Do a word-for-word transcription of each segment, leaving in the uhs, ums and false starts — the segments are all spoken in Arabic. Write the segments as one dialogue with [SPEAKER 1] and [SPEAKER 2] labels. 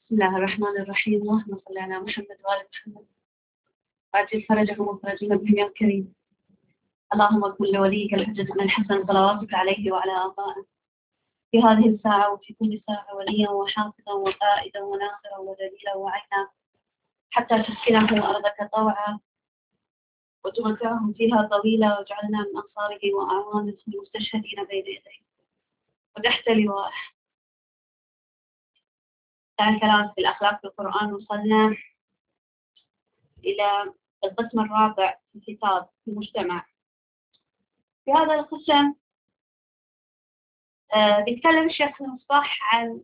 [SPEAKER 1] بسم الله الرحمن الرحيم. اللهم صل على محمد وآل محمد وعجل فرجهم وفرج ربهم يا كريم. اللهم كن لوليك الحجة بن الحسن صلواتك عليه وعلى آبائه في هذه الساعة وفي كل ساعة وليا وحافظا وقائدا وناصرا ودليلا وعينا حتى تسكنه أرضك طوعا وتمتعه فيها طويلا واجعلنا من أنصاره وأعوانه المستشهدين بين يديه وتحت لوائه. كان الكلام في الأخلاق في القرآن. وصلنا إلى القسم الرابع في الكتاب في المجتمع. في هذا القسم آه بيتكلم الشيخ المصباح عن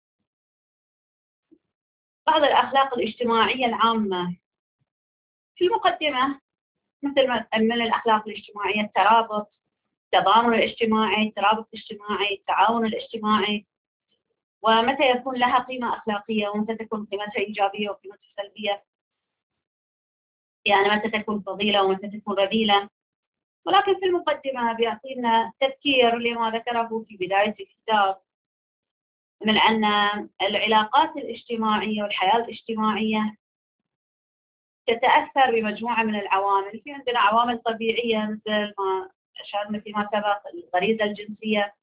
[SPEAKER 1] بعض الأخلاق الاجتماعية العامة. في المقدمة مثل من الأخلاق الاجتماعية الترابط، التضامن الاجتماعي، الترابط الاجتماعي، التعاون الاجتماعي، ومتى يكون لها قيمة أخلاقية ومتى تكون قيمتها إيجابية وقيمتها سلبية، يعني متى تكون فضيلة ومتى تكون رذيلة. ولكن في المقدمة بيعطينا تذكير لما ذكره في بداية الكتاب من أن العلاقات الاجتماعية والحياة الاجتماعية تتأثر بمجموعة من العوامل. في عندنا عوامل طبيعية مثل ما أشرنا فيما سبق، الغريزة الجنسية،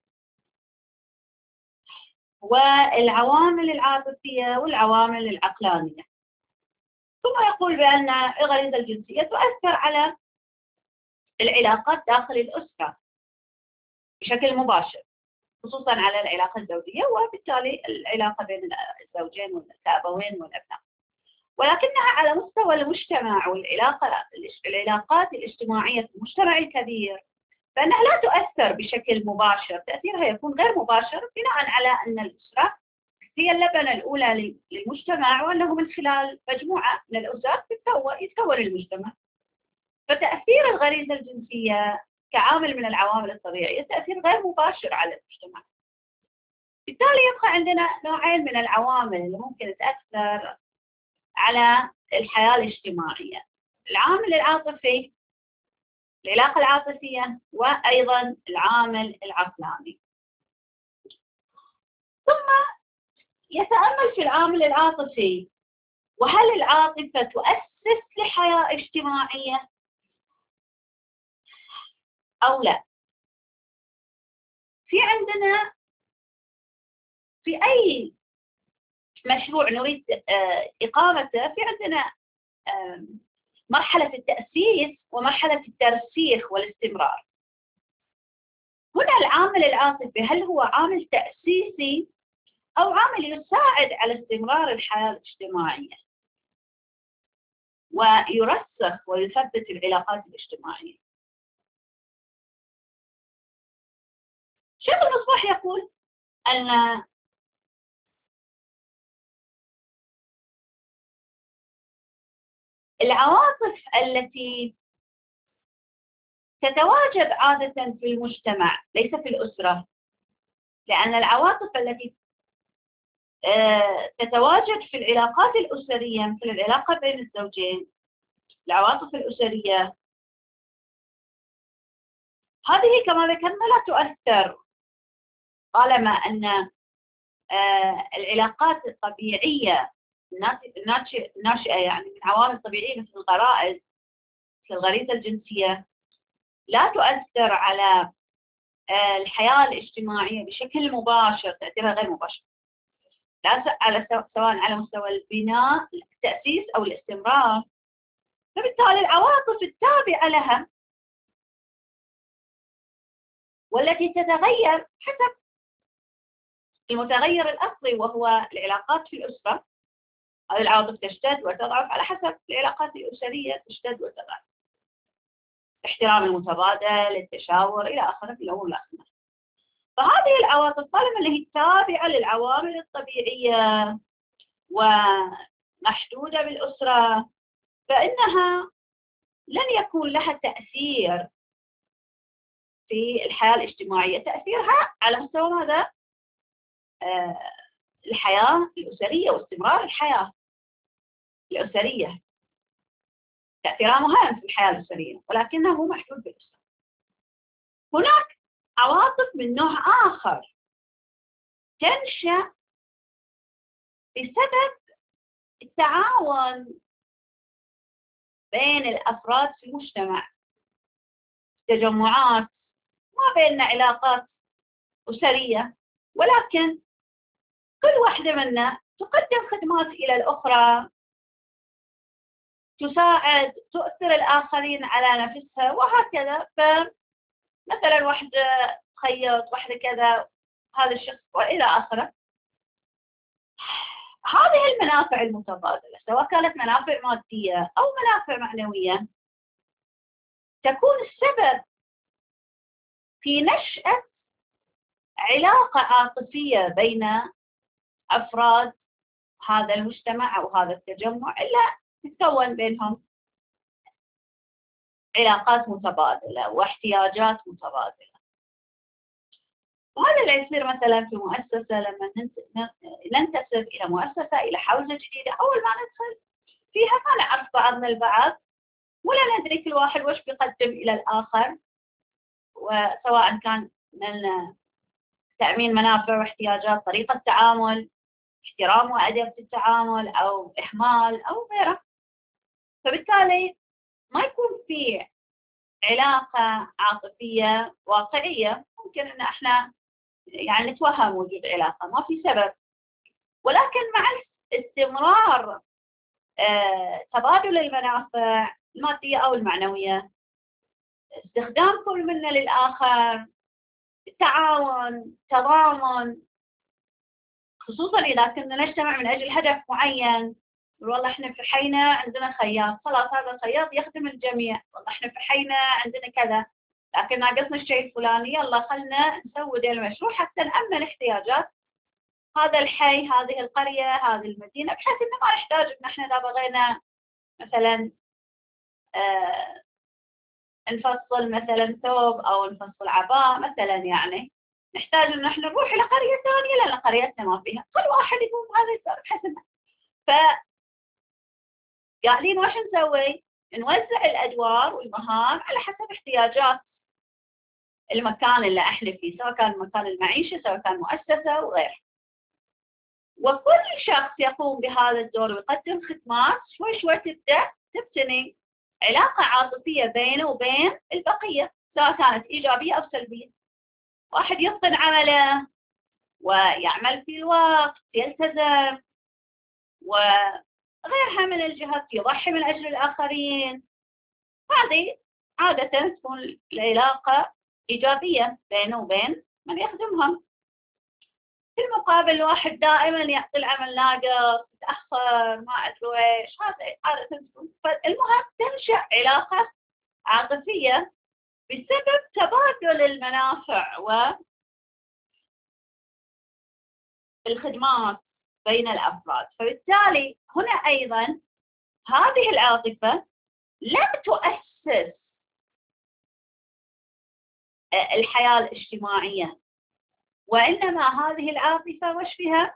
[SPEAKER 1] والعوامل العاطفية والعوامل العقلانية. ثم يقول بأن الغريزة الجنسية تؤثر على العلاقات داخل الأسرة بشكل مباشر، خصوصا على العلاقة الزوجية وبالتالي العلاقة بين الزوجين والأبوين والأبناء. ولكنها على مستوى المجتمع والعلاقة العلاقات الاجتماعية في المجتمع الكبير فإنها لا تؤثر بشكل مباشر، تأثيرها يكون غير مباشر بناء على أن الأسرة هي اللبنة الأولى للمجتمع، وأنه من خلال مجموعة من الأسر يتكون المجتمع. فتأثير الغريزة الجنسية كعامل من العوامل الطبيعية تأثير غير مباشر على المجتمع. بالتالي يبقى عندنا نوعين من العوامل اللي ممكن تأثر على الحياة الاجتماعية: العامل العاطفي، العلاقة العاطفية، وأيضا العامل العقلاني. ثم يتأمل في العامل العاطفي، وهل العاطفة تؤسس لحياة اجتماعية أو لا؟ في عندنا في أي مشروع نريد إقامته في عندنا مرحلة التأسيس ومرحلة الترسيخ والاستمرار. هنا العامل العاطفي هل هو عامل تأسيسي أو عامل يساعد على استمرار الحياة الاجتماعية ويرسخ ويثبت العلاقات الاجتماعية؟ شيخ المصباح يقول أن العواطف التي تتواجد عادة في المجتمع ليس في الأسرة، لأن العواطف التي تتواجد في العلاقات الأسرية مثل العلاقة بين الزوجين، العواطف الأسرية هذه كما ذكرنا لا تؤثر طالما أن العلاقات الطبيعية الناشئة يعني من عوامل طبيعية مثل الغرائز، مثل الغريزة الجنسية، لا تؤثر على الحياة الاجتماعية بشكل مباشر، تأثيرها غير مباشر، لا على سواء على مستوى البناء التأسيس أو الاستمرار. فبالتالي العواطف التابعة لها والتي تتغير حسب المتغير الأصلي وهو العلاقات في الأسرة، هذه العواطف تشتد وتضعف على حسب العلاقات الأسرية، تشتد وتضعف. الاحترام المتبادل، التشاور إلى آخره في الأمور الآخرة. فهذه العواطف طالما اللي هي تابعة للعوامل الطبيعية ومحدودة بالأسرة فإنها لن يكون لها تأثير في الحياة الاجتماعية. تأثيرها على مستوى ماذا؟ آه الحياة الأسرية واستمرار الحياة الأسرية. تأثيرها مهم في الحياة الأسرية ولكنه محدود بالأسرة. هناك عواطف من نوع آخر تنشأ بسبب التعاون بين الأفراد في المجتمع، تجمعات، ما بيننا علاقات أسرية، ولكن كل واحدة منا تقدم خدمات إلى الأخرى، تساعد، تؤثر الآخرين على نفسها وهكذا. فمثلا واحدة تخيط، واحدة كذا، هذا الشخص وإلى آخره. هذه المنافع المتبادلة سواء كانت منافع مادية أو منافع معنوية تكون السبب في نشأة علاقة عاطفية بين أفراد هذا المجتمع أو هذا التجمع، إلا تتكون بينهم علاقات متبادلة واحتياجات متبادلة. وهذا اللي يصير مثلا في مؤسسة، لما ننتسب إلى مؤسسة، إلى حوزة جديدة، أول ما ندخل فيها ما نعرف بعضنا البعض ولا ندري كل واحد وش بيقدم إلى الآخر، وسواء كان من تأمين منافع واحتياجات، طريقة تعامل، احترام وأدب في التعامل، أو إهمال أو غيره. فبالتالي ما يكون في علاقة عاطفية واقعية. ممكن أن احنا يعني نتوهم وجود علاقة، ما في سبب، ولكن مع استمرار آه تبادل المنافع المادية أو المعنوية، استخدام كل منا للآخر، تعاون، تضامن، خصوصا إذا كنا نجتمع من أجل هدف معين. والله احنا في حينا عندنا خياط، خلاص هذا الخياط يخدم الجميع. والله احنا في حينا عندنا كذا، لكن ناقصنا الشيء الفلاني، يلا خلنا نسوي ذا المشروع حتى نأمن احتياجات هذا الحي، هذه القرية، هذه المدينة، بحيث انه ما نحتاج ان احنا اذا بغينا مثلا آه نفصل مثلا ثوب او نفصل عباء مثلا، يعني نحتاج ان احنا نروح الى قرية ثانية لان قريتنا ما فيها، كل واحد يقوم بهذا الدور بحيث انه ف قاعدين وش نسوي؟ نوزع الادوار والمهام على حسب احتياجات المكان اللي احنا فيه، سواء كان مكان المعيشة، سواء كان مؤسسة وغيره. وكل شخص يقوم بهذا الدور ويقدم خدمات، شوي شوي تبدأ تبتني علاقة عاطفية بينه وبين البقية، سواء كانت إيجابية أو سلبية. واحد يتقن عمله ويعمل في الوقت، يلتزم، وغيرها من الجهات، يضحي من أجل الآخرين. هذه عادة تكون العلاقة إيجابية بينه وبين من يخدمهم. في المقابل واحد دائما يعطي العمل ناقص، يتأخر، ما أدري إيش، هذا عادة تكون. فالمهم تنشأ علاقة عاطفية بسبب تبادل المنافع والخدمات بين الأفراد. فبالتالي هنا أيضا هذه العاطفة لم تؤسس الحياة الاجتماعية، وإنما هذه العاطفة وش فيها؟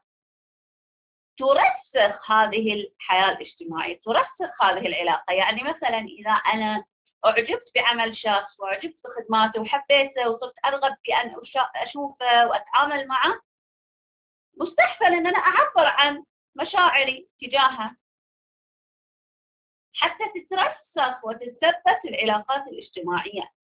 [SPEAKER 1] ترسخ هذه الحياة الاجتماعية، ترسخ هذه العلاقة. يعني مثلا إذا أنا أعجبت بعمل شخص وأعجبت بخدماته وحبيته وصرت أرغب في أن أشوفه وأتعامل معه، مستحسن أن أنا أعبر عن مشاعري تجاهه حتى تترسخ وتتثبت العلاقات الاجتماعية.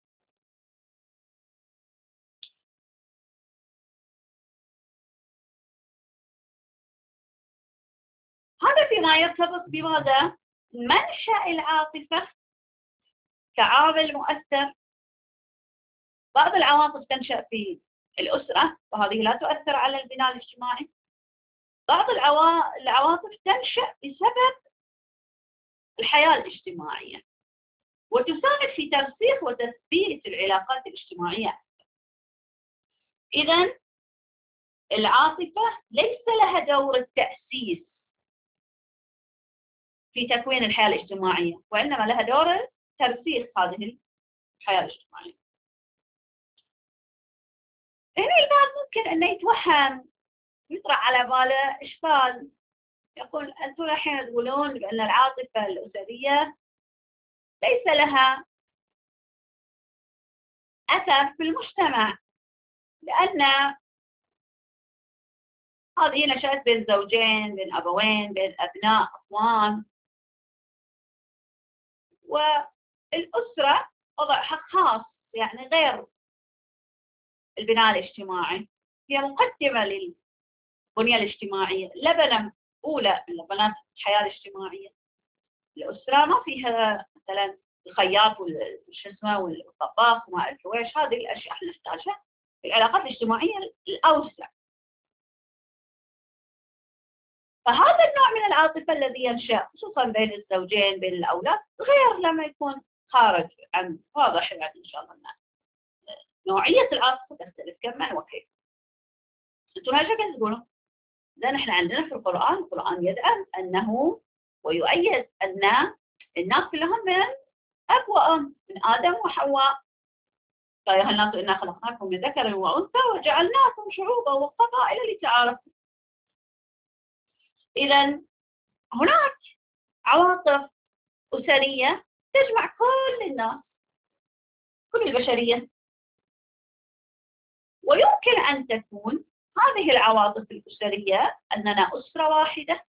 [SPEAKER 1] هذا فيما يرتبط بماذا؟ منشأ العاطفة كعامل مؤثر. بعض العواطف تنشأ في الأسرة وهذه لا تؤثر على البناء الاجتماعي. بعض العواطف تنشأ بسبب الحياة الاجتماعية وتساعد في ترسيخ وتثبيت العلاقات الاجتماعية. إذن العاطفة ليس لها دور التأسيس في تكوين الحياة الاجتماعية، وإنما لها دور ترسيخ هذه الحياة الاجتماعية. هنا البعض ممكن أنه يتوهم، يطرح على باله إشكال، يقول أنتم الحين تقولون بأن العاطفة الأسرية ليس لها أثر في المجتمع، لأن هذه نشأت بين زوجين، بين أبوين، بين أبناء، أخوان. والأسرة وضعها خاص، يعني غير البناء الاجتماعي، هي مقدمة للبنية الاجتماعية، لبنة أولى من لبنات الحياة الاجتماعية. الأسرة ما فيها مثلا الخياط والش اسمه والطباخ وما أعرف ويش، هذه الأشياء احنا نحتاجها في العلاقات الاجتماعية الأوسع. فهذا النوع من العاطفة الذي ينشأ خصوصا بين الزوجين بين الأولاد غير لما يكون خارج عن، واضح يعني إن شاء الله الناس نوعية العاطفة تختلف كم وكيف. أنتم هاي شكل تقولون؟ لأن إحنا عندنا في القرآن، القرآن يدعم أنه ويؤيد أن الناس كلهم من أب وأم، من آدم وحواء. يا أيها الناس إنا خلقناكم من ذكر وأنثى وجعلناكم شعوبا وقبائل لتعارفوا. إذا هناك عواطف أسرية تجمع كل الناس، كل البشرية، ويمكن أن تكون هذه العواطف الأسرية أننا أسرة واحدة،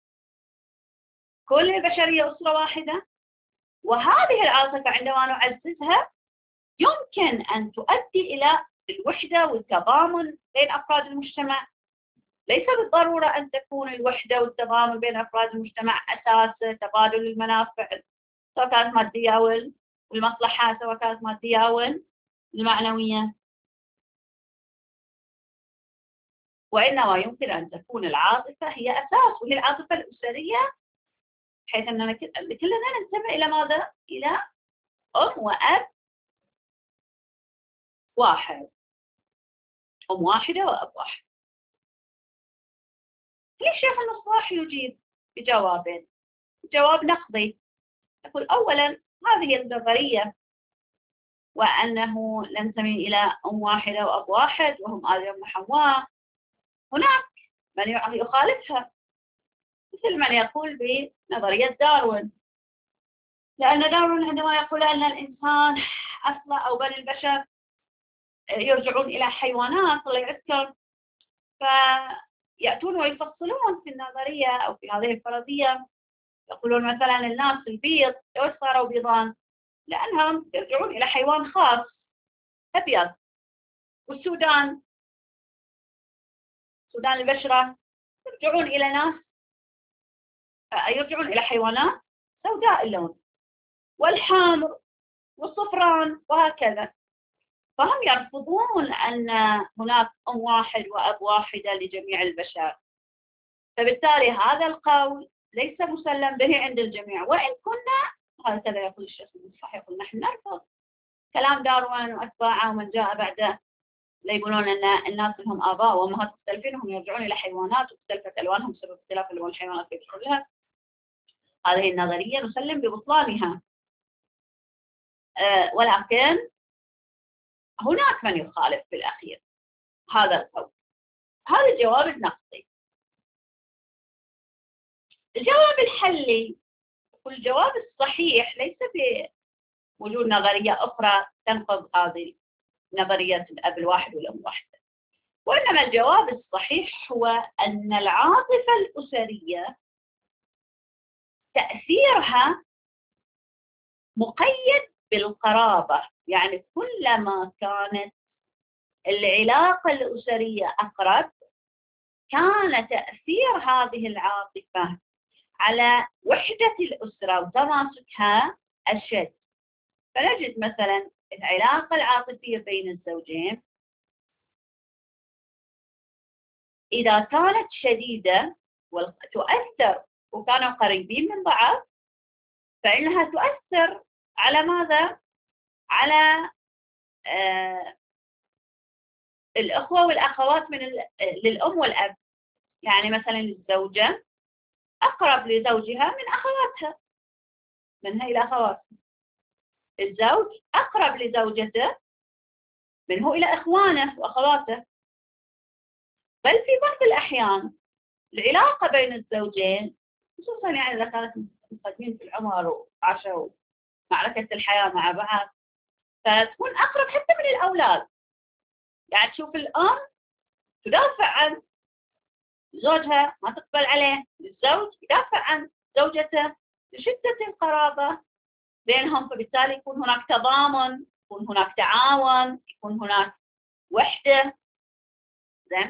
[SPEAKER 1] كل البشرية أسرة واحدة، وهذه العاطفة عندما نعززها يمكن أن تؤدي إلى الوحدة والتضامن بين أفراد المجتمع. ليس بالضرورة أن تكون الوحدة والتضامن بين أفراد المجتمع أساس تبادل المنافع، سواء كانت مادية أو المصلحة، سواء كانت مادية أو المعنوية، وإنما يمكن أن تكون العاطفة هي أساس، وهي العاطفة الأسرية، بحيث أننا كلنا ننتمي إلى ماذا؟ إلى أم وأب واحد، أم واحدة وأب واحد. الشيخ المصباح يجيب بجوابين، جواب نقضي، يقول أولا هذه النظرية وأنه ننتمي إلى أم واحدة وأب واحد وهم آدم وحواء، هناك من يخالفها، مثل من يقول بنظرية داروين، لأن داروين عندما يقول أن الإنسان أصلا أو بني البشر يرجعون إلى حيوانات الله يعزكم، فيأتون ويفصلون في النظرية أو في هذه الفرضية، يقولون مثلا الناس البيض ليش صاروا بيضان؟ لأنهم يرجعون إلى حيوان خاص أبيض، والسودان سودان البشرة يرجعون إلى ناس يرجعون إلى حيوانات سوداء اللون، والحمر والصفران وهكذا. فهم يرفضون أن هناك أم واحد وأب واحدة لجميع البشر، فبالتالي هذا القول ليس مسلم به عند الجميع، وإن كنا هكذا يقول الشيخ المصباح، يقول نحن نرفض كلام داروين وأتباعه ومن جاء بعده، لا يقولون أن الناس لهم آباء وأمهات مختلفين، هم يرجعون إلى حيوانات واختلفت ألوانهم بسبب اختلاف ألوان الحيوانات يرجعون لها. هذه النظرية نسلم ببطلانها، أه ولكن هناك من يخالف في الأخير هذا القول. هذا الجواب النقدي. الجواب الحلي والجواب الصحيح ليس بوجود نظرية أخرى تنقض هذه نظرية الأب الواحد والأم واحدة، وإنما الجواب الصحيح هو أن العاطفة الأسرية تأثيرها مقيد بالقرابة، يعني كلما كانت العلاقة الأسرية أقرب كان تأثير هذه العاطفة على وحدة الأسرة وتماسكها أشد. فنجد مثلا العلاقة العاطفية بين الزوجين إذا كانت شديدة وتؤثر وكانوا قريبين من بعض، فإنها تؤثر على ماذا؟ على آه الأخوة والأخوات من للأم والأب. يعني مثلا الزوجة أقرب لزوجها من أخواتها، منها إلى أخواتها. الزوج أقرب لزوجته منه إلى إخوانه وأخواته. بل في بعض الأحيان العلاقة بين الزوجين، خصوصا يعني إذا كانت متقدمين في العمر وعاشوا معركة الحياة مع بعض، فتكون أقرب حتى من الأولاد. يعني تشوف الأم تدافع عن زوجها ما تقبل عليه، الزوج يدافع عن زوجته لشدة القرابة بينهم، فبالتالي يكون هناك تضامن، يكون هناك تعاون، يكون هناك وحدة. زين،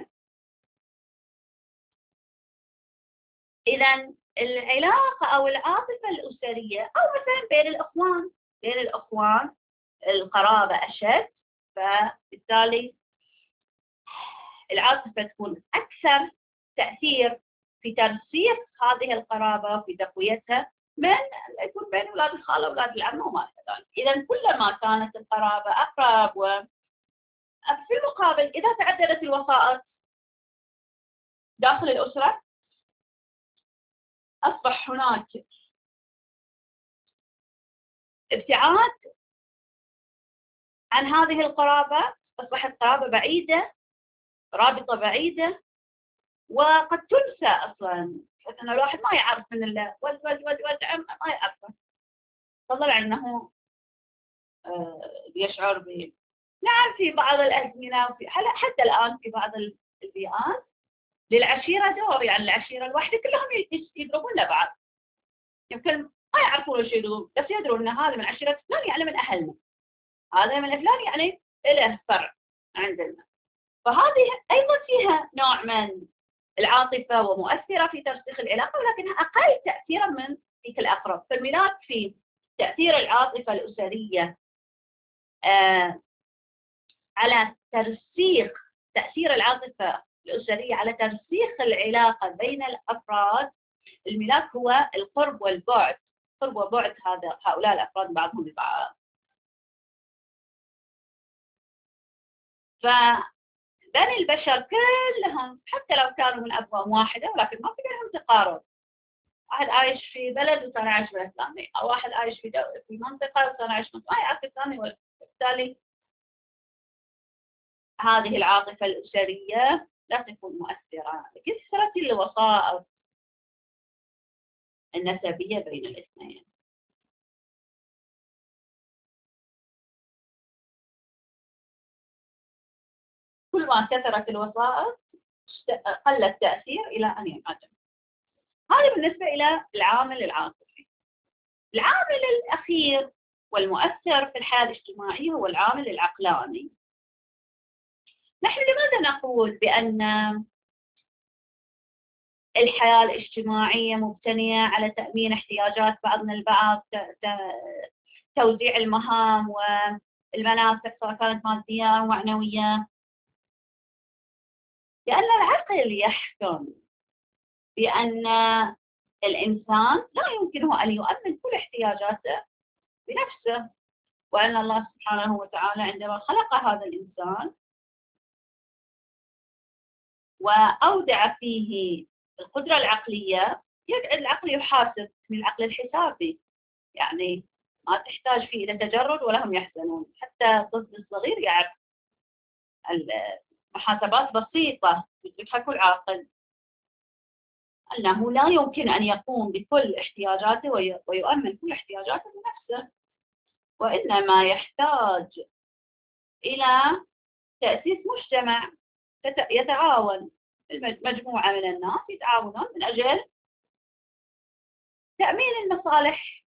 [SPEAKER 1] إذا العلاقة أو العاطفة الأسرية أو مثلا بين الإخوان، بين الإخوان القرابة أشد، فبالتالي العاطفة تكون أكثر تأثير في ترسيخ هذه القرابة وفي تقويتها من يكون بين أولاد الخالة وأولاد العم وما إلى ذلك. إذا كلما كانت القرابة أقرب، وفي المقابل إذا تعددت الوسائط داخل الأسرة أصبح هناك ابتعاد عن هذه القرابة، أصبحت قرابة بعيدة، رابطة بعيدة، وقد تنسى أصلا، أن الواحد ما يعرف من الله ولد ولد ولد ولد عم ما يعرفه، فضل عنه يشعر ب نعم في بعض الأزمنة وفي حتى الآن في بعض البيئات للعشيرة دور، يعني العشيرة الواحدة كلهم يقربون لبعض، يمكن ما يعرفون وش يدرون بس يدرون أن هذا من عشيرة فلان يعني من أهلنا، هذا من فلان يعني له فرع عندنا. فهذه أيضا فيها نوع من العاطفة ومؤثرة في ترسيخ العلاقة، ولكنها أقل تأثيرا من ذيك الأقرب. فالملاك في تأثير العاطفة الأسرية آه على ترسيخ تأثير العاطفة الأسرية على ترسيخ العلاقة بين الأفراد، الملاك هو القرب والبعد، قرب وبعد هذا هؤلاء الأفراد بعضهم ببعض. فبني البشر كلهم حتى لو كانوا من أبواب واحدة ولكن ما في بينهم تقارب، واحد عايش في بلد وثاني عايش في بلد ثاني، أو واحد عايش في في منطقة وثاني عايش في منطقة ما يعرف الثاني، وبالتالي هذه العاطفة الأسرية لا تكون مؤثرة لكثرة الوسائط النسبية بين الاثنين. كل ما كثرت الوسائط قل التأثير إلى أن ينعدم. هذا بالنسبة إلى العامل العاطفي. العامل الأخير والمؤثر في الحياة الاجتماعية هو العامل العقلاني. نحن لماذا نقول بأن الحياة الاجتماعية مبتنية على تأمين احتياجات بعضنا البعض، توزيع المهام والمنافع سواء كانت مادية أو معنوية؟ لأن العقل يحكم بأن الإنسان لا يمكنه أن يؤمن كل احتياجاته بنفسه، وأن الله سبحانه وتعالى عندما خلق هذا الإنسان وأودع فيه القدرة العقلية، يقعد العقل يحاسب من العقل الحسابي، يعني ما تحتاج فيه إلى تجرد ولا هم يحزنون، حتى الطفل الصغير يعرف محاسبات بسيطة يدركها كل عاقل، أنه لا يمكن أن يقوم بكل احتياجاته ويؤمن كل احتياجاته بنفسه، وإنما يحتاج إلى تأسيس مجتمع يتعاون، مجموعة من الناس يتعاونون من أجل تأمين المصالح.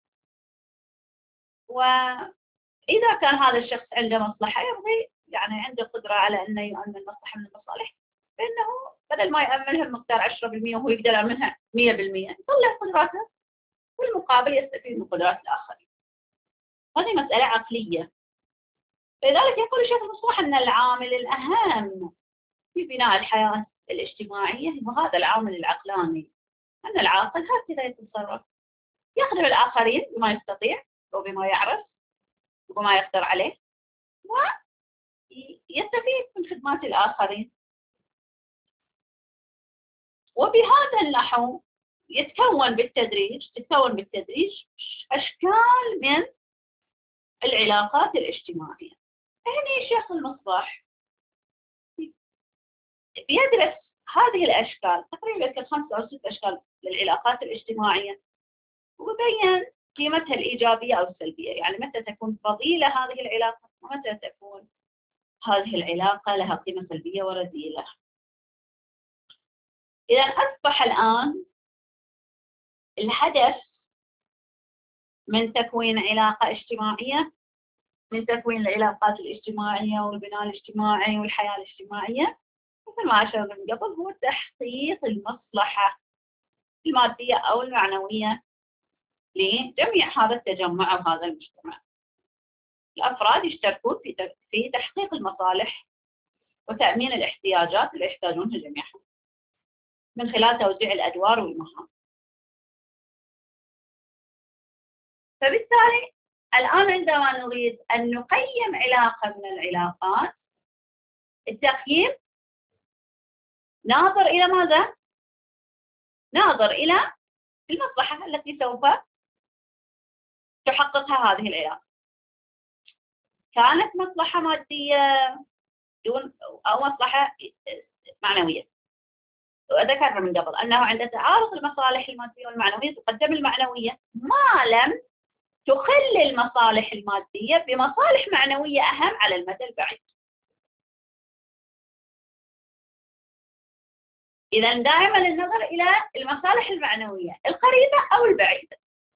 [SPEAKER 1] وإذا كان هذا الشخص عنده مصلحة يرضي، يعني عنده قدرة على أنه يؤمن مصلحة من المصالح، فإنه بدل ما يأمنها بمقدار عشرة بالمئة وهو يقدر يأمنها مئة بالمئة يطلع قدراته والمقابل يستفيد من قدرات الآخرين. هذه مسألة عقلية. لذلك يقول الشيخ المصلح أن العامل الأهم في بناء الحياة الاجتماعية هو هذا العامل العقلاني، أن العاقل هكذا يتصرف، يخدم الآخرين بما يستطيع وبما يعرف وبما يقدر عليه، ويستفيد من خدمات الآخرين. وبهذا النحو يتكون بالتدريج تتكون بالتدريج أشكال من العلاقات الاجتماعية. هنا الشيخ المصباح يدرس هذه الأشكال، تقريبا يذكر خمسة أو ست أشكال للعلاقات الاجتماعية، وبين قيمتها الإيجابية أو السلبية، يعني متى تكون فضيلة هذه العلاقة ومتى تكون هذه العلاقة لها قيمة سلبية ورذيلة. إذا أصبح الآن الهدف من تكوين علاقة اجتماعية، من تكوين العلاقات الاجتماعية والبناء الاجتماعي والحياة الاجتماعية مثل ما أشرنا من قبل هو تحقيق المصلحة المادية أو المعنوية لجميع هذا التجمع أو هذا المجتمع. الأفراد يشتركون في في تحقيق المصالح وتأمين الاحتياجات اللي يحتاجونها جميعهم من خلال توزيع الأدوار والمهام. فبالتالي الآن عندما نريد أن نقيم علاقة من العلاقات، التقييم ناظر إلى ماذا؟ ناظر إلى المصلحة التي سوف تحققها هذه العلاقة. كانت مصلحة مادية دون أو مصلحة معنوية. وذكرنا من قبل أنه عند تعارض المصالح المادية والمعنوية تقدم المعنوية ما لم تخل المصالح المادية بمصالح معنوية أهم على المدى البعيد. إذا دائما النظر إلى المصالح المعنوية القريبة أو البعيدة.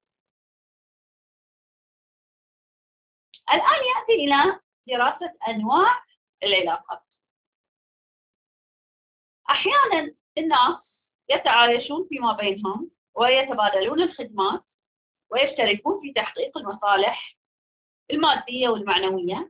[SPEAKER 1] الآن يأتي إلى دراسة أنواع العلاقات. أحيانا الناس يتعايشون فيما بينهم ويتبادلون الخدمات ويشتركون في تحقيق المصالح المادية والمعنوية،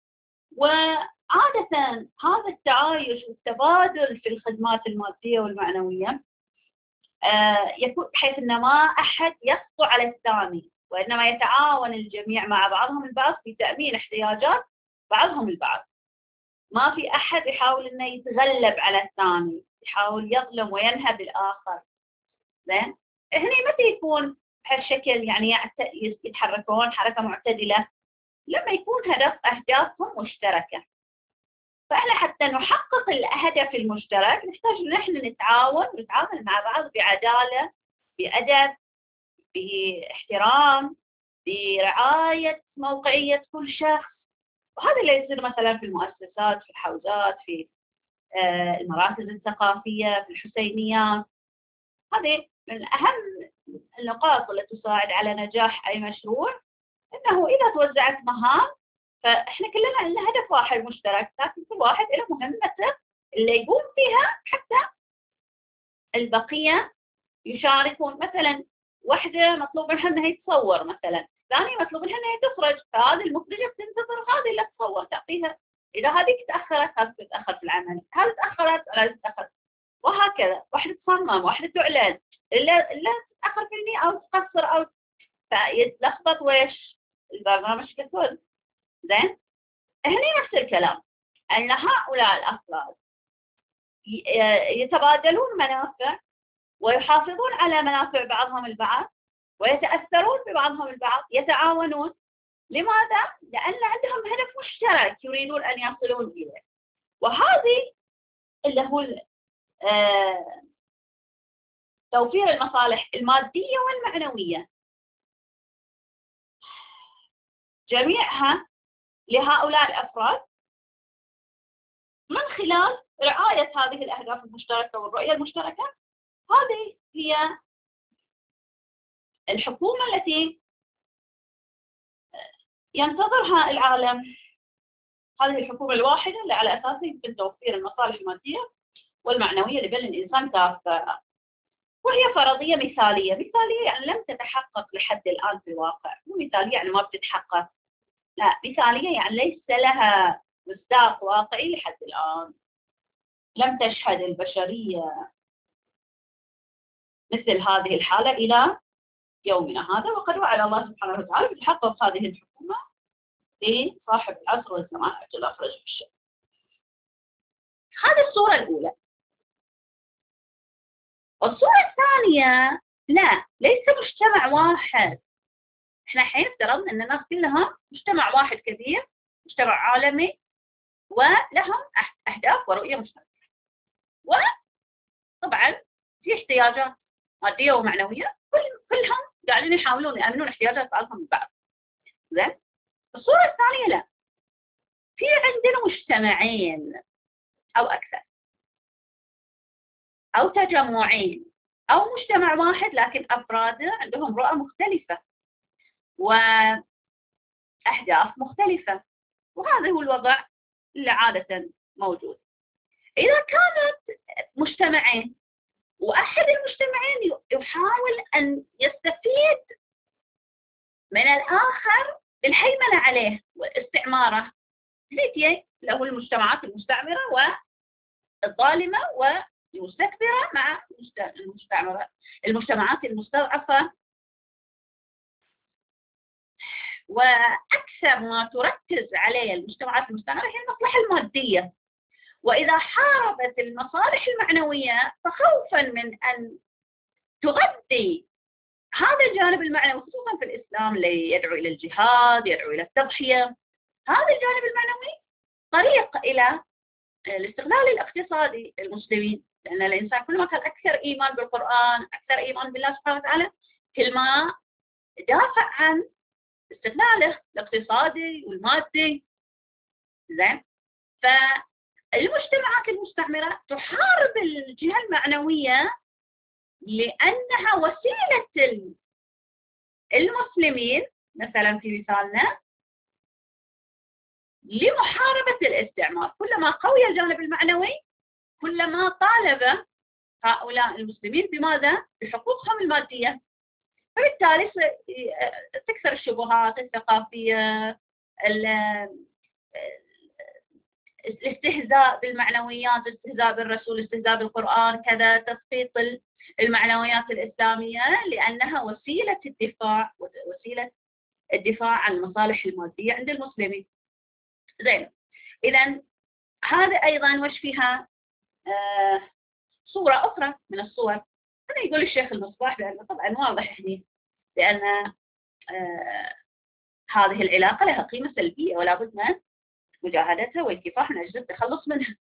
[SPEAKER 1] وعادة هذا التعايش والتبادل في الخدمات المادية والمعنوية يكون بحيث أن ما أحد يسطو على الثاني، وإنما يتعاون الجميع مع بعضهم البعض في تأمين احتياجات بعضهم البعض. ما في أحد يحاول أنه يتغلب على الثاني، يحاول يظلم وينهب الآخر. زين؟ هنا متى يكون بهالشكل يعني يتحركون حركة معتدلة؟ لما يكون هدف أهدافهم مشتركة. فإحنا حتى نحقق الهدف المشترك نحتاج أن احنا نتعاون ونتعامل مع بعض بعدالة، بأدب، باحترام، برعاية موقعية كل شخص. وهذا اللي يصير مثلا في المؤسسات، في الحوزات، في المراكز الثقافية، في الحسينيات. هذه من أهم النقاط التي تساعد على نجاح أي مشروع، أنه إذا توزعت مهام فإحنا كلنا عندنا هدف واحد مشترك، لكن كل واحد له مهمته اللي يقوم فيها حتى البقية يشاركون. مثلا واحدة مطلوب منها أنها تصور، مثلا ثانية مطلوب منها أنها تخرج، فهذه المخرجة بتنتظر هذه اللي تصور تعطيها. إذا هذه تأخرت هذه تتأخر في العمل، هذه تأخرت هذه تتأخر، وهكذا. واحدة تصمم، واحدة تعلن، إلا إلا تتأخر فيني أو تقصر أو فيتلخبط ويش البرنامج ككل. زين؟ هنا نفس الكلام، أن هؤلاء الأفراد يتبادلون منافع ويحافظون على منافع بعضهم البعض ويتأثرون ببعضهم البعض، يتعاونون. لماذا؟ لأن عندهم هدف مشترك يريدون أن يصلون إليه. وهذه اللي هو آه توفير المصالح المادية والمعنوية جميعها لهؤلاء الأفراد من خلال رعاية هذه الأهداف المشتركة والرؤية المشتركة. هذه هي الحكومة التي ينتظرها العالم. هذه الحكومة الواحدة اللي على أساسها يمكن توفير المصالح المادية والمعنوية لبني الإنسان كافة. وهي فرضية مثالية. مثالية يعني لم تتحقق لحد الآن في الواقع، مو مثالية يعني ما بتتحقق، لا، مثالية يعني ليس لها مصداق واقعي لحد الآن. لم تشهد البشرية مثل هذه الحالة إلى يومنا هذا، وقد وعد الله سبحانه وتعالى بتحقق هذه الحكومة لصاحب العصر والزمان أجل أخرج في الشيء. هذه الصورة الأولى. الصورة الثانية لا، ليس مجتمع واحد. احنا الحين افترضنا ان الناس كلهم مجتمع واحد كبير، مجتمع عالمي، ولهم اهداف ورؤية مشتركة. وطبعا في احتياجات مادية ومعنوية، كلهم قاعدين يحاولون يأمنون احتياجات بعضهم البعض. زين؟ الصورة الثانية لا، في عندنا مجتمعين أو أكثر. أو تجمعين أو مجتمع واحد لكن أفراده عندهم رؤى مختلفة وأهداف مختلفة، وهذا هو الوضع اللي عادة موجود. إذا كانت مجتمعين وأحد المجتمعين يحاول أن يستفيد من الآخر للهيمنة عليه واستعماره، الاثنين له المجتمعات المستعمرة والظالمة والمستكبرة مع المستعمرة المجتمعات المستضعفة. وأكثر ما تركز عليه المجتمعات المستعمرة هي المصلحة المادية، وإذا حاربت المصالح المعنوية فخوفا من أن تغذي هذا الجانب المعنوي، خصوصا في الإسلام اللي يدعو إلى الجهاد، يدعو إلى التضحية، هذا الجانب المعنوي طريق إلى الاستغلال الاقتصادي للمسلمين، لأن الإنسان كلما كان أكثر إيمان بالقرآن، أكثر إيمان بالله سبحانه وتعالى، كل ما دافع عن استغلاله الاقتصادي والمادي. زين، فالمجتمعات المستعمرة تحارب الجهة المعنوية لأنها وسيلة المسلمين مثلا في مثالنا لمحاربة الاستعمار. كلما قوي الجانب المعنوي كلما طالب هؤلاء المسلمين بماذا؟ بحقوقهم المادية، فبالتالي تكثر الشبهات الثقافية، الاستهزاء بالمعنويات، الاستهزاء بالرسول، الاستهزاء بالقرآن، كذا، تسقيط المعنويات الإسلامية لأنها وسيلة الدفاع وسيلة الدفاع عن المصالح المادية عند المسلمين. زين، إذا هذا أيضا وش فيها آه صورة أخرى من الصور. هذا يقول الشيخ المصباح بأنه طبعا واضح هنا بأن آه هذه العلاقة لها قيمة سلبية ولا بد من مجاهدتها والكفاح من أجل التخلص منها.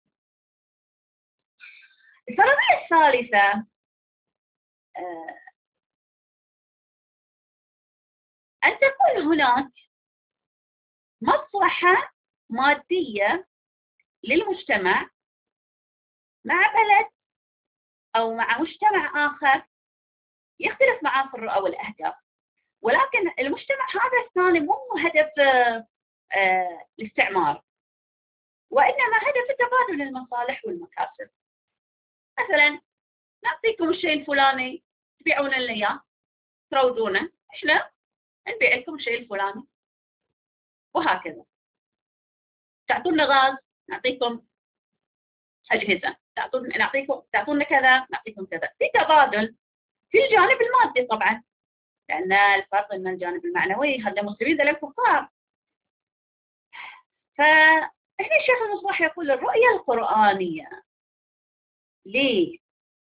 [SPEAKER 1] الفرضية الثالثة آه أن تكون هناك مصلحة مادية للمجتمع مع بلد أو مع مجتمع آخر يختلف معاه في الرؤى والأهداف، ولكن المجتمع هذا الثاني مو هدف آه الاستعمار، وإنما هدف تبادل المصالح والمكاسب. مثلا نعطيكم الشيء الفلاني تبيعون لنا إياه تروجونه، إحنا نبيع لكم الشيء الفلاني، وهكذا. تعطونا غاز نعطيكم أجهزة، تعطون نعطيكم تعطونا كذا نعطيكم كذا، في تبادل في الجانب المادي طبعا، لأن الفرق أن الجانب المعنوي هذا مسلمين ذا الكفار. فهنا الشيخ المصباح يقول الرؤية القرآنية لبني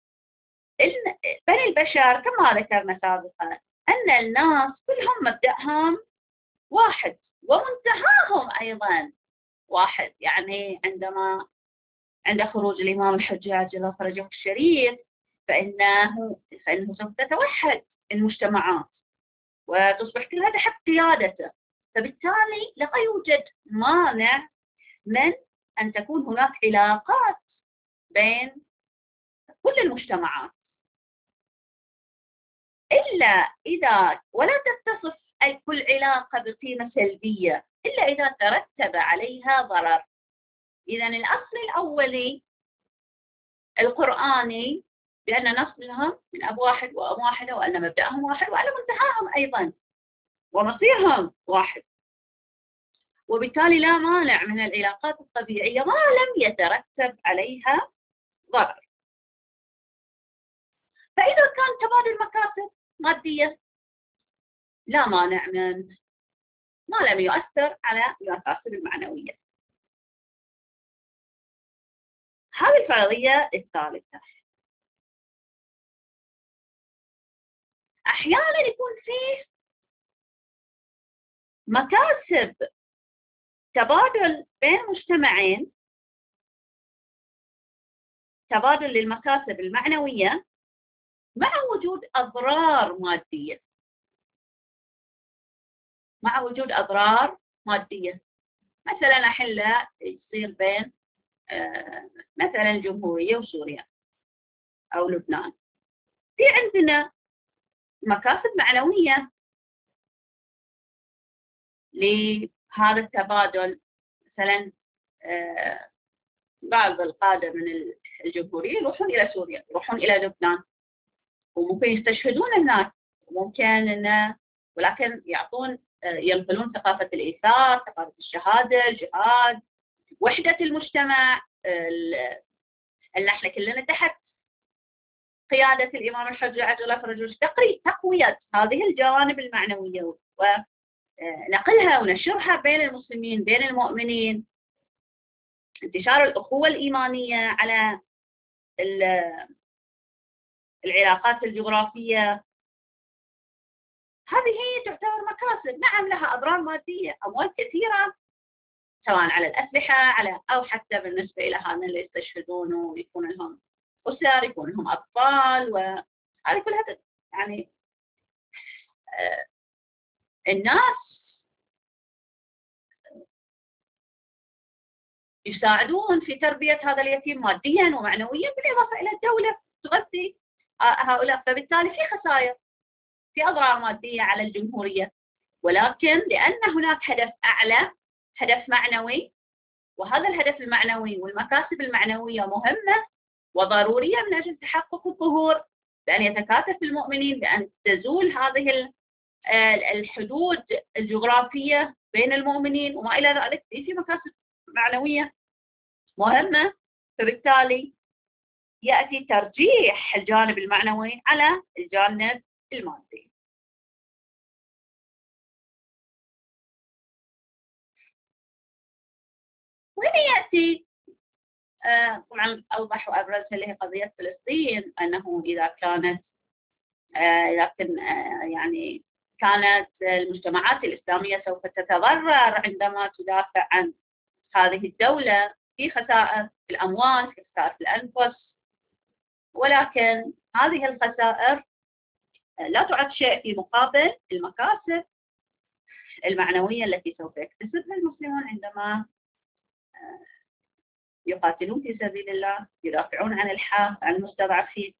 [SPEAKER 1] البشر كما ذكرنا سابقا أن الناس كلهم مبدأهم واحد ومنتهاهم أيضا واحد. يعني عندما عند خروج الإمام الحجاج إلى فرجه الشريف فإنه فإنه سوف تتوحد المجتمعات وتصبح كلها تحت قيادته، فبالتالي لا يوجد مانع من أن تكون هناك علاقات بين كل المجتمعات، إلا إذا ولا تتصف أي كل علاقة بقيمة سلبية إلا إذا ترتب عليها ضرر. إذا الأصل الأولي القرآني بأن الناس كلهم من أب واحد وأم واحدة، وأن مبدأهم واحد وأن منتهاهم أيضا ومصيرهم واحد، وبالتالي لا مانع من العلاقات الطبيعية ما لم يترتب عليها ضرر. فإذا كان تبادل مكاسب مادية لا مانع من ما لم يؤثر على المكاسب المعنوية. هذه الفرضية الثالثة. أحيانا يكون فيه مكاسب تبادل بين مجتمعين، تبادل للمكاسب المعنوية مع وجود أضرار مادية، مع وجود أضرار مادية. مثلا أحلة يصير بين مثلا الجمهورية وسوريا، أو لبنان. في عندنا مكاسب معنوية لهذا التبادل. مثلا بعض القادة من الجمهورية يروحون إلى سوريا، يروحون إلى لبنان، وممكن يستشهدون هناك، وممكن إنه ولكن يعطون ينقلون ثقافة الإيثار، ثقافة الشهادة، الجهاد، وحدة المجتمع، أن احنا كلنا تحت قيادة الإمام الحجة عجل الله فرجه، تقوية هذه الجوانب المعنوية ونقلها ونشرها بين المسلمين، بين المؤمنين، انتشار الأخوة الإيمانية على العلاقات الجغرافية. هذه تعتبر مكاسب. نعم لها أضرار مادية، أموال كثيرة سواء على الأسلحة على أو حتى بالنسبة إلى هذين اللي يستشهدون ويكون لهم أسر، يكون لهم أطفال، وهذه كلها يعني آه الناس يساعدون في تربية هذا اليتيم ماديا ومعنويا، بالإضافة إلى الدولة تغذي هؤلاء، فبالتالي في خسائر، في أضرار مادية على الجمهورية. ولكن لأن هناك هدف أعلى، هدف معنوي، وهذا الهدف المعنوي والمكاسب المعنوية مهمة وضرورية من أجل تحقق الظهور، بأن يتكاتف المؤمنين، بأن تزول هذه الحدود الجغرافية بين المؤمنين وما إلى ذلك. في مكاسب معنوية مهمة، فبالتالي يأتي ترجيح الجانب المعنوي على الجانب المادي. وهنا يأتي آه طبعا أوضح وأبرز اللي هي قضية فلسطين، أنه إذا كانت آه لكن آه يعني كانت المجتمعات الإسلامية سوف تتضرر عندما تدافع عن هذه الدولة، في خسائر في الأموال، في خسائر في الأنفس، ولكن هذه الخسائر لا تعد شيء في مقابل المكاسب المعنوية التي سوف يكتسبها المسلمون عندما يقاتلون في سبيل الله، يدافعون عن الحق، عن المستضعفين.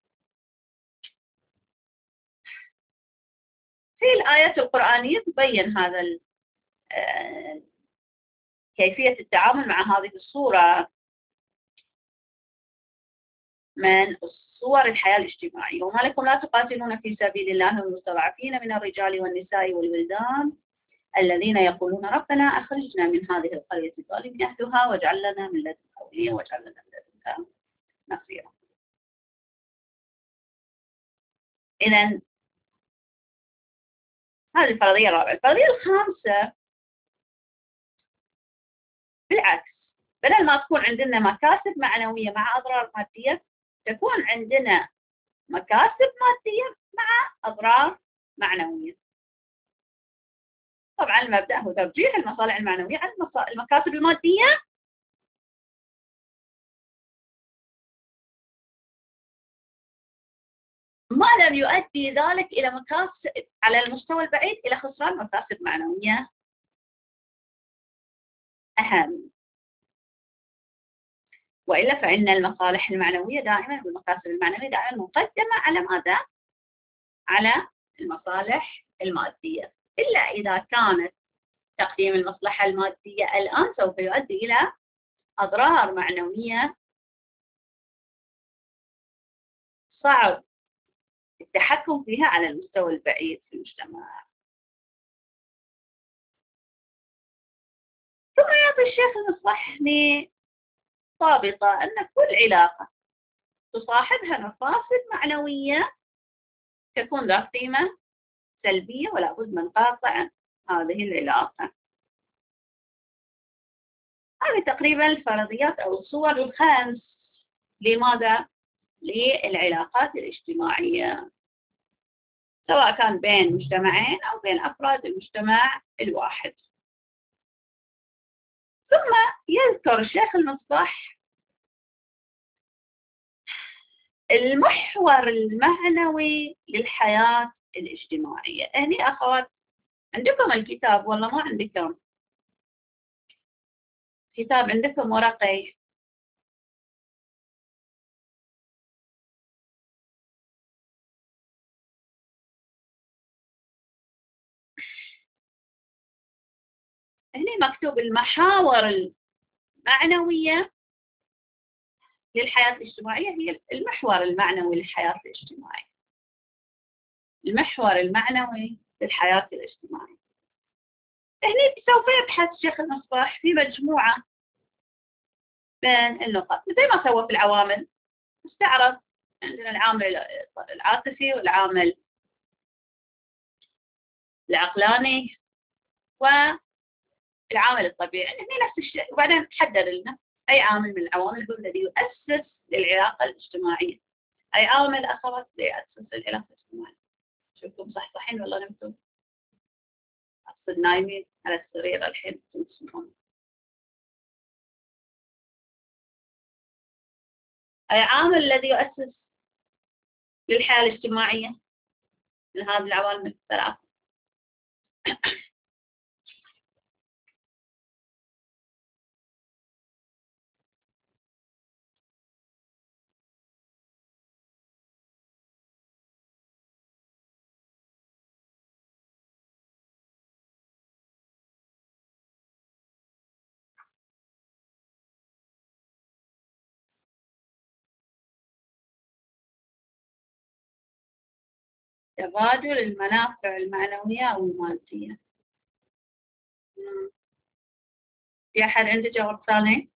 [SPEAKER 1] في الآيات القرآنية تبين هذا كيفية التعامل مع هذه الصورة من صور الحياة الاجتماعية. وما لكم لا تقاتلون في سبيل الله والمستضعفين من الرجال والنساء والولدان الذين يقولون ربنا أخرجنا من هذه القرية الظالم أهلها واجعل لنا من لدنك وليا واجعل لنا من لدنك نصيرا. إذن هذه الفرضية الرابعة. الفرضية الخامسة بالعكس، بدل ما تكون عندنا مكاسب معنوية مع أضرار مادية، تكون عندنا مكاسب مادية مع أضرار معنوية. طبعا المبدأ هو ترجيح المصالح المعنوية عن المكاسب المادية، ما لم يؤدي ذلك إلى مكاسب على المستوى البعيد إلى خسران مكاسب معنوية أهم. وإلا فإن المصالح المعنوية دائما والمكاسب المعنوية دائما مقدمة على ماذا؟ على المصالح المادية، إلا إذا كانت تقديم المصلحة المادية الآن سوف يؤدي إلى أضرار معنوية صعب التحكم فيها على المستوى البعيد في المجتمع. ثم يعطي الشيخ المصلحني ضابطة أن كل علاقة تصاحبها مفاسد معنوية تكون ذات قيمة سلبية ولا بد من قاطع هذه العلاقة. هذه تقريبا الفرضيات أو الصور الخمس لماذا؟ للعلاقات الاجتماعية، سواء كان بين مجتمعين أو بين أفراد المجتمع الواحد. ثم يذكر الشيخ المصباح المحور المعنوي للحياة الاجتماعية. هني أخوات عندكم الكتاب والله ما عندكم كتاب، عندكم ورقي هني مكتوب المحاور المعنوية للحياة الاجتماعية، هي المحور المعنوي للحياة الاجتماعية. المحور المعنوي للحياة الاجتماعية. هني سوف يبحث شيخ المصباح في مجموعة من النقط زي ما سوى في العوامل. استعرض عندنا العامل العاطفي والعامل العقلاني والعامل الطبيعي، هني نفس الشيء، وبعدين حدد لنا أي عامل من العوامل هو الذي يؤسس للعلاقة الاجتماعية، أي عامل أخوات يؤسس للعلاقة الاجتماعية. شوفكم صحصحين والله نمتم، أقصد نايمين على السرير الحين تسمعون. أي عامل الذي يؤسس للحياة الاجتماعية من هذه العوامل الثلاثة. تبادل المنافع المعنوية أو المادية. في أحد عنده جواب ثاني؟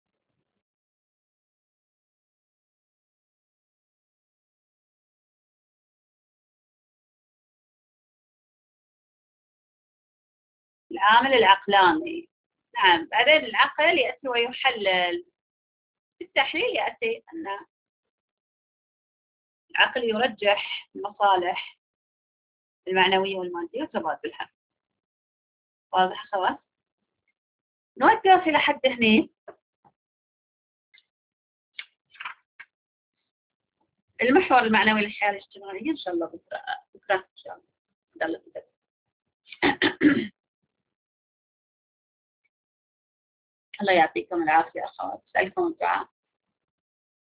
[SPEAKER 1] العامل العقلاني، نعم. بعدين العقل يأتي ويحلل. بالتحليل يأتي أن العقل يرجح المصالح المعنوية والمادية وتبادلها. واضح أخوات؟ نوقف إلى حد هنا. المحور المعنوي للحياة الاجتماعية إن شاء الله بكرة بكرة إن شاء الله. الله يعطيكم العافية أخوات، أسألكم الدعاء.